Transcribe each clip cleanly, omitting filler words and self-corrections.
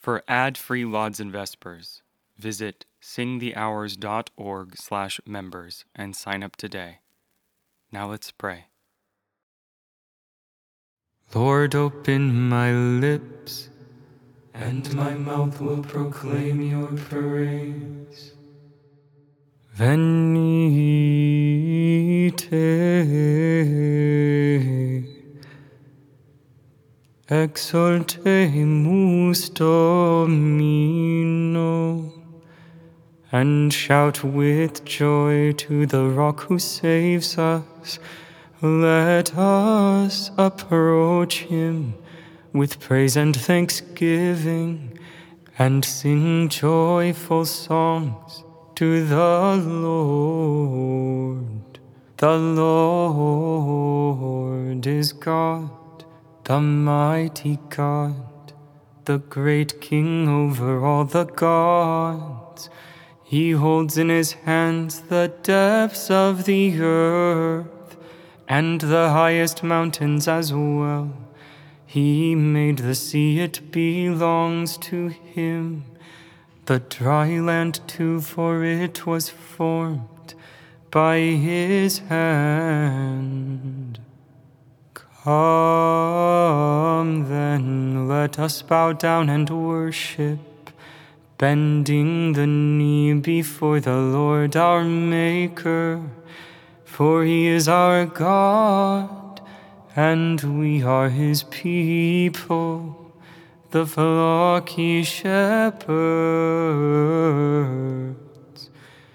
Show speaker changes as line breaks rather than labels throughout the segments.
For ad-free lauds and vespers, visit singthehours.org/members and sign up today. Now let's pray. Lord, open my lips, and my mouth will proclaim your praise. Venite, exaltemus Domino, and shout with joy to the rock who saves us. Let us approach him with praise and thanksgiving, and sing joyful songs to the Lord. The Lord is God, the mighty God, the great King over all the gods. He holds in his hands the depths of the earth, and the highest mountains as well. He made the sea, it belongs to him. The dry land too, for it was formed by his hand. Come then, let us bow down and worship, bending the knee before the Lord our Maker. For he is our God, and we are his people, the flock he shepherds.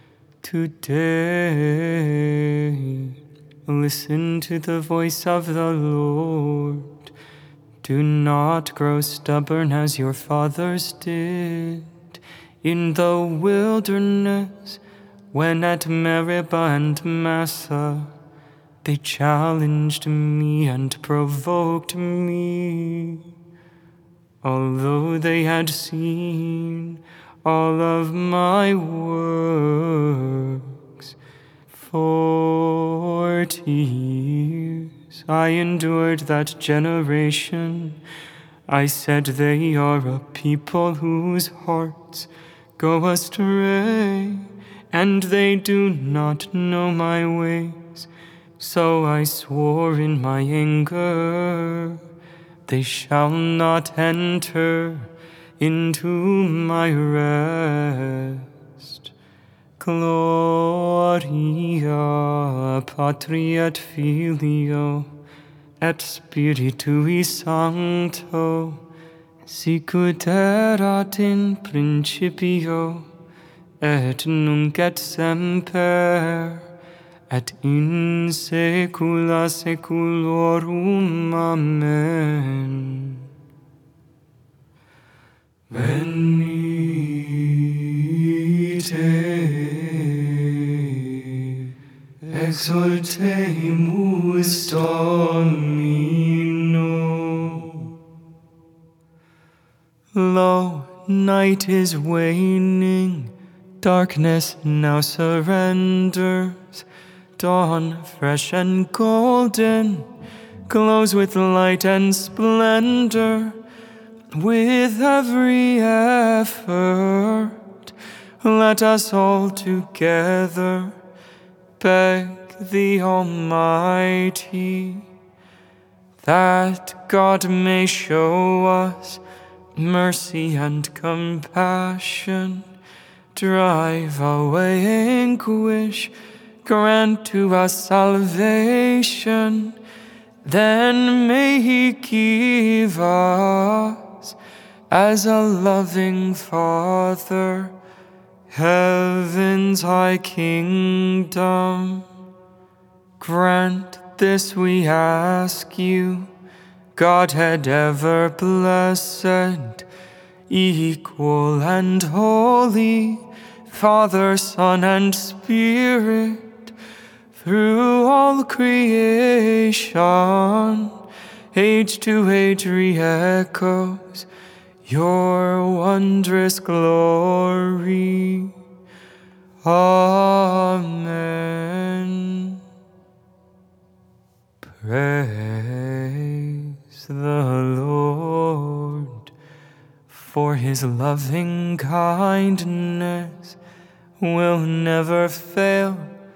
Today, listen to the voice of the Lord. Do not grow stubborn as your fathers did in the wilderness, when at Meribah and Massah they challenged me and provoked me. Although they had seen all of my works, 40 years I endured that generation. I said, they are a people whose hearts go astray, and they do not know my ways. So I swore in my anger, they shall not enter into my rest. Gloria Patri et Filio et Spiritui Sancto, sicut erat in principio, et nunc et semper, et in saecula saeculorum. Amen. Venite, exaltemus Domino. Lo, night is waning, darkness now surrenders. Dawn, fresh and golden, glows with light and splendor. With every effort, let us all together beg the Almighty that God may show us mercy and compassion, drive away anguish, grant to us salvation. Then may he give us, as a loving Father, heaven's high kingdom. Grant this, we ask you, Godhead ever blessed, equal and holy, Father, Son, and Spirit, through all creation, age to age re-echoes your wondrous glory. Amen. Praise the Lord. for his loving kindness will never fail.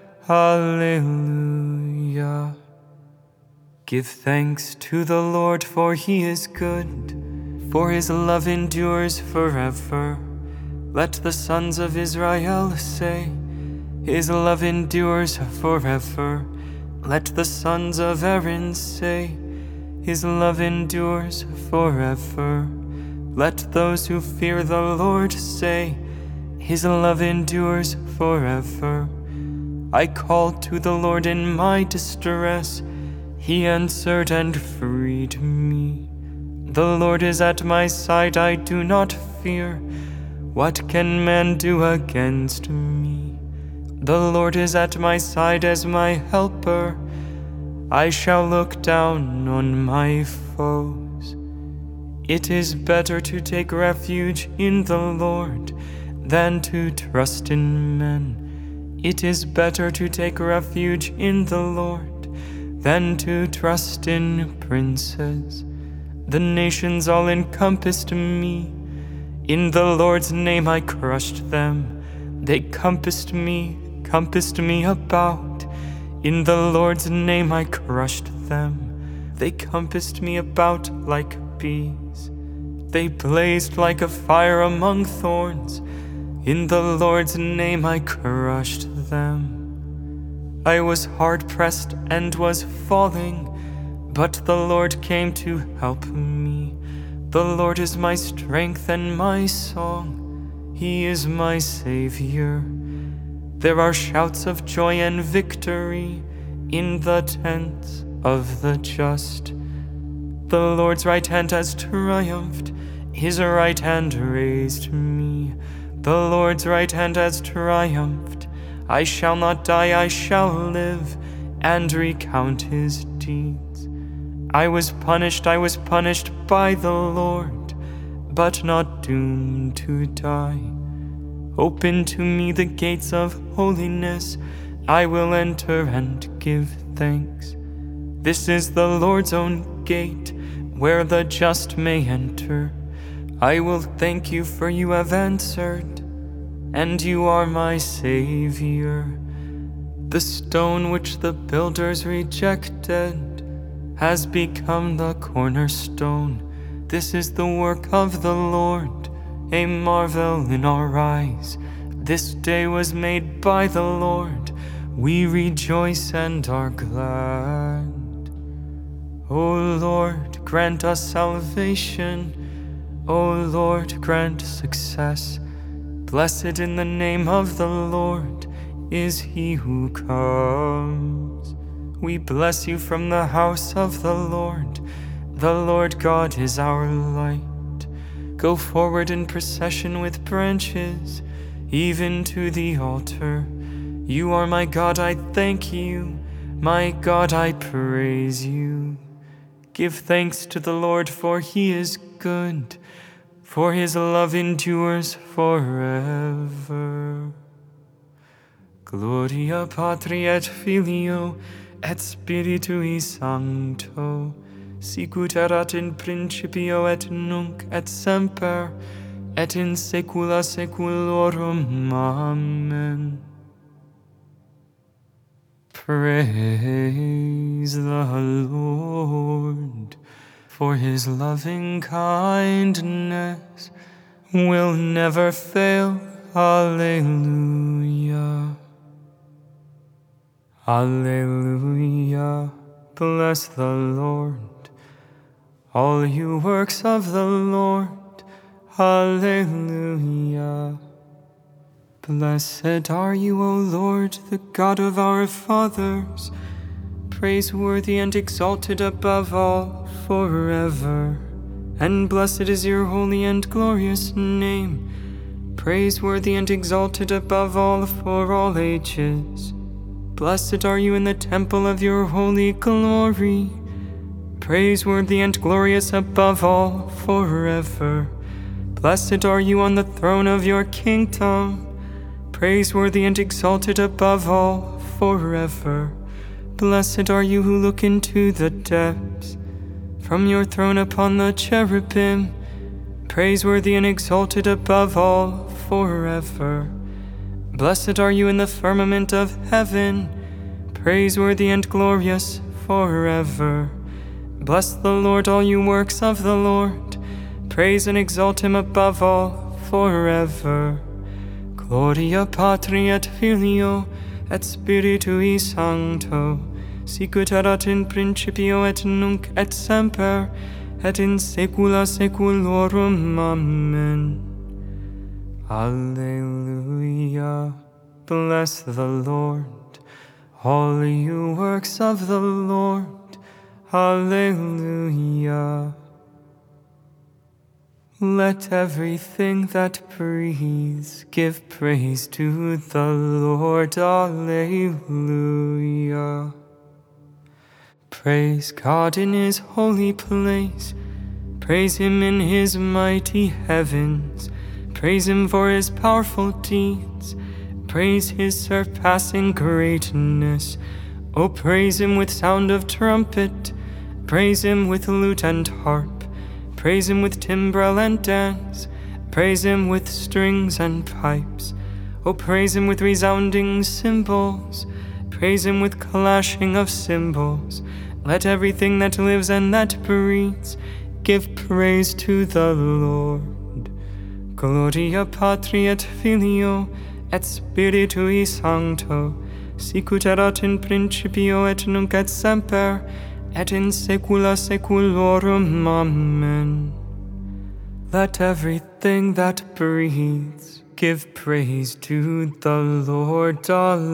Hallelujah. Give thanks to the Lord, for he is good, for his love endures forever. Let the sons of Israel say, his love endures forever. Let the sons of Aaron say, his love endures forever. Let those who fear the Lord say, his love endures forever. I called to the Lord in my distress. He answered and freed me. The Lord is at my side, I do not fear. What can man do against me? The Lord is at my side as my helper. I shall look down on my foes. It is better to take refuge in the Lord than to trust in men. It is better to take refuge in the Lord than to trust in princes. The nations all encompassed me. In the Lord's name I crushed them. They compassed me about. In the Lord's name I crushed them. They compassed me about like bees. They blazed like a fire among thorns. In the Lord's name I crushed them. I was hard pressed and was falling, but the Lord came to help me. The Lord is my strength and my song. He is my Savior. There are shouts of joy and victory in the tents of the just. The Lord's right hand has triumphed. His right hand raised me. The Lord's right hand has triumphed. I shall not die, I shall live, and recount his deeds. I was punished by the Lord, but not doomed to die. Open to me the gates of holiness. I will enter and give thanks. This is the Lord's own gate, where the just may enter. I will thank you, for you have answered, and you are my Savior. The stone which the builders rejected has become the cornerstone. This is the work of the Lord, a marvel in our eyes. This day was made by the Lord. We rejoice and are glad. O Lord, grant us salvation. O Lord, grant success. Blessed in the name of the Lord is he who comes. We bless you from the house of the Lord. The Lord God is our light. Go forward in procession with branches, even to the altar. You are my God, I thank you. My God, I praise you. Give thanks to the Lord, for he is good, for his love endures forever. Gloria Patri et Filio et Spiritui Sancto, sicut erat in principio et nunc et semper, et in saecula saeculorum. Amen. Praise the Lord, for his loving kindness will never fail. Alleluia. Alleluia. Bless the Lord, all you works of the Lord. Alleluia. Blessed are you, O Lord, the God of our fathers, praiseworthy and exalted above all forever. And blessed is your holy and glorious name, praiseworthy and exalted above all for all ages. Blessed are you in the temple of your holy glory, praiseworthy and glorious above all forever. Blessed are you on the throne of your kingdom, praiseworthy and exalted above all forever. Blessed are you who look into the depths, from your throne upon the cherubim, praiseworthy and exalted above all forever. Blessed are you in the firmament of heaven, praiseworthy and glorious forever. Bless the Lord, all you works of the Lord. Praise and exalt him above all forever. Gloria Patri et Filio et Spiritui Sancto, sicut erat in principio et nunc et semper, et in saecula saeculorum. Amen. Alleluia. Bless the Lord, all you works of the Lord. Alleluia. Let everything that breathes give praise to the Lord. Alleluia. Praise God in his holy place. Praise him in his mighty heavens. Praise him for his powerful deeds. Praise his surpassing greatness. Oh, praise him with sound of trumpet. Praise him with lute and harp. Praise him with timbrel and dance. Praise him with strings and pipes. Oh, praise him with resounding cymbals. Praise him with clashing of cymbals. Let everything that lives and that breathes give praise to the Lord. Gloria Patri et Filio et Spiritui Sancto, sicut erat in principio et nunc et semper, et in saecula saeculorum. Amen. Let everything that breathes give praise to the Lord.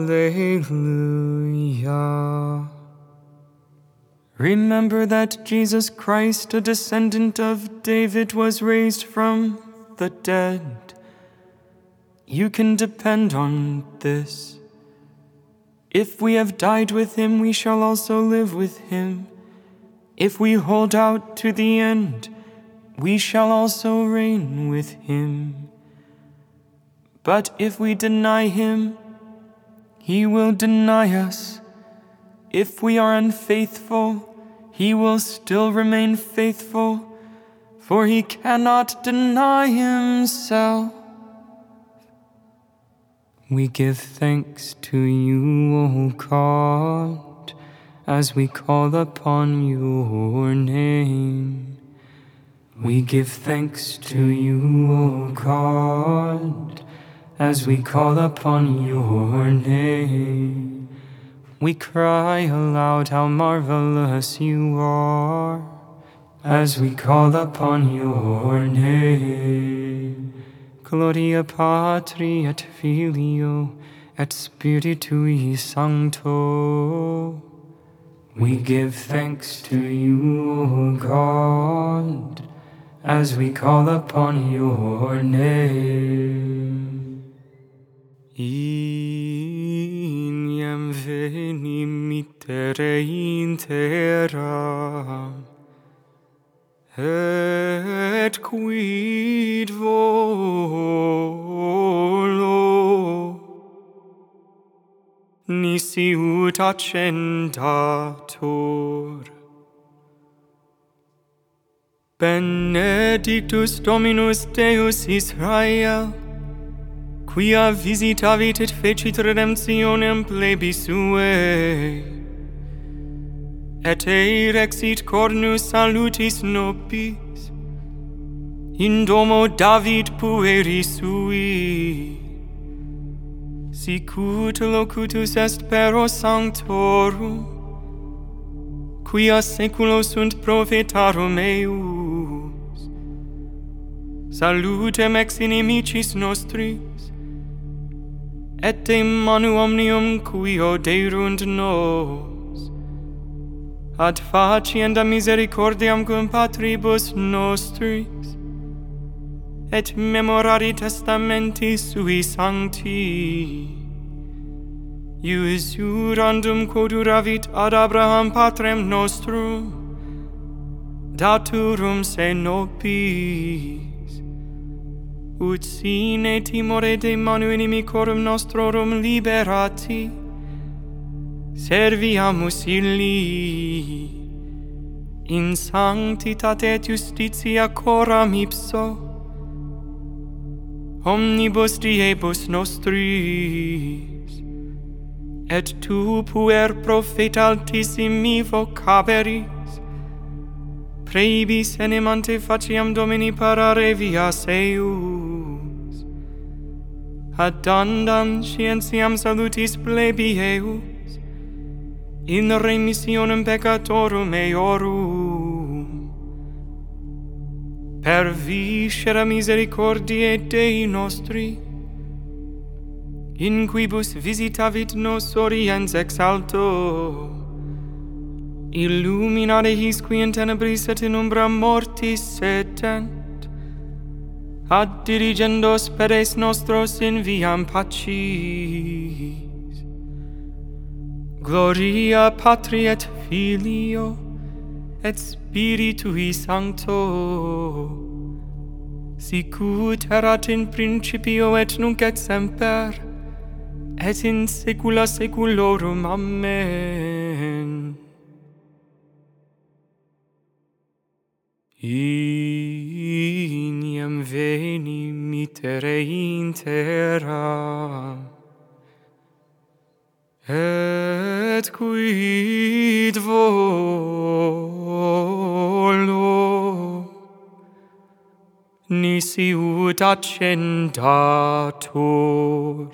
Alleluia. Remember that Jesus Christ, a descendant of David, was raised from the dead. You can depend on this. If we have died with him, we shall also live with him. If we hold out to the end, we shall also reign with him. But if we deny him, he will deny us. If we are unfaithful, he will still remain faithful, for he cannot deny himself. We give thanks to you, O God, as we call upon your name. We give thanks to you, O God, as we call upon your name. We cry aloud how marvelous you are, as we call upon your name. Gloria Patri et Filio et Spiritui Sancto. We give thanks to you, O God, as we call upon your name. Ignem veni mittere in terra, et quid volo nisi ut accendator. Benedictus Dominus Deus Israel, quia visitavit et fecit redemptionem plebis suae, et erexit cornus salutis nobis in domo David pueri sui, sicut locutus est pero sanctorum, quia saeculo sunt prophetarum eius. Salutem ex inimicis nostris, et de manu omnium qui oderunt nos, ad facienda misericordiam cum patribus nostris, et memorari testamenti sui sancti, iusurandum quod uravit ad Abraham patrem nostrum, daturum se nobis, ut sine timore de manu inimicorum nostrorum liberati, serviamus illi, in sanctitate et justitia coram ipso, omnibus diebus nostris, et tu puer prophet altissimi vocaberis, praebis enim ante faciam Domini parare vias eius, addandam scientiam salutis plebi eius, in remissionem peccatorum eorum, per viscera misericordiae Dei nostri, in quibus visitavit nos oriens ex alto, illuminare his qui in tenebris et in umbra mortis setent, ad dirigendos pedes nostros in viam pacis. Gloria Patri et Filio et Spiritui Sancto, sic ut erat in principio et nunc et semper, et in saecula saeculorum. Amen. Iniam veni mittere in terra, et quid volo nisi ut accendatur.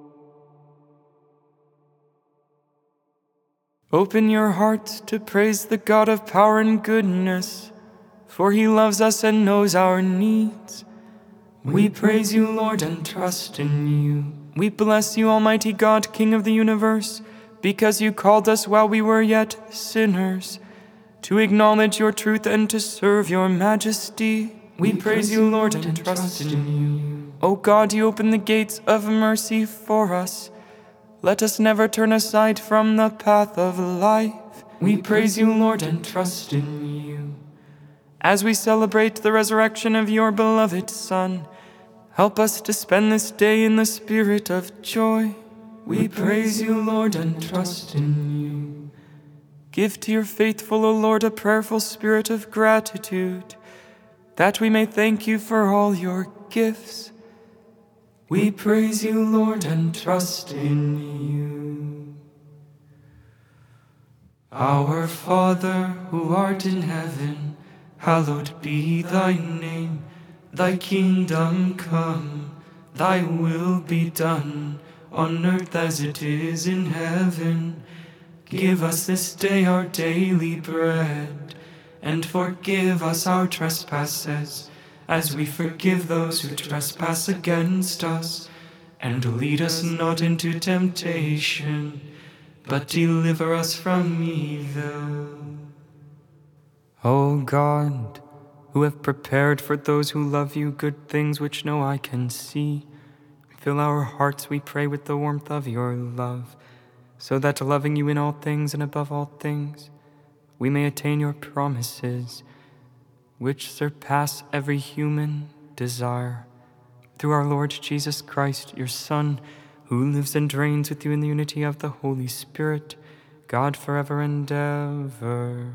Open your hearts to praise the God of power and goodness, for he loves us and knows our needs. We praise you, Lord, and trust in you. We bless you, Almighty God, King of the universe, because you called us while we were yet sinners, to acknowledge your truth and to serve your majesty. We praise you, Lord, and trust in you. O God, you open the gates of mercy for us. Let us never turn aside from the path of life. We praise you, Lord, and trust in you. As we celebrate the resurrection of your beloved Son, help us to spend this day in the spirit of joy. We praise you, Lord, and trust in you. Give to your faithful, O Lord, a prayerful spirit of gratitude, that we may thank you for all your gifts. We praise you, Lord, and trust in you. Our Father, who art in heaven, hallowed be thy name. Thy kingdom come, thy will be done, on earth as it is in heaven. Give us this day our daily bread, and forgive us our trespasses, as we forgive those who trespass against us. And lead us not into temptation, but deliver us from evil. O God, who have prepared for those who love you good things which no eye can see, fill our hearts, we pray, with the warmth of your love, so that, loving you in all things and above all things, we may attain your promises, which surpass every human desire. Through our Lord Jesus Christ, your Son, who lives and reigns with you in the unity of the Holy Spirit, God forever and ever.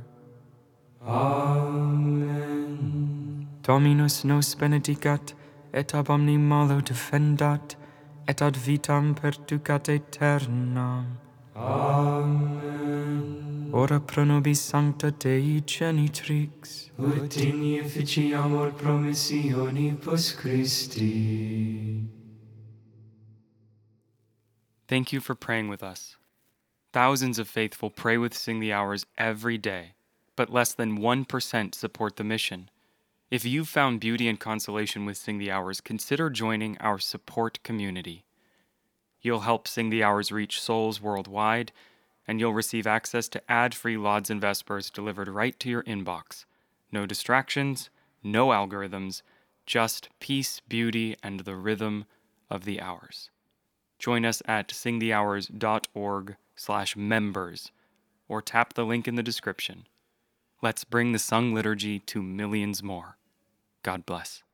Amen. Dominus nos benedicat, et ab omni malo defendat, et ad vitam perducat aeternam. Amen. Ora pro nobis sancta Dei genitrix, ut in efficiamur promissionibus Christi. Thank you for praying with us. Thousands of faithful pray with Sing the Hours every day, but less than 1% support the mission. If you've found beauty and consolation with Sing the Hours, consider joining our support community. You'll help Sing the Hours reach souls worldwide, and you'll receive access to ad-free Lauds and Vespers delivered right to your inbox. No distractions, no algorithms, just peace, beauty, and the rhythm of the hours. Join us at singthehours.org/members, or tap the link in the description. Let's bring the sung liturgy to millions more. God bless.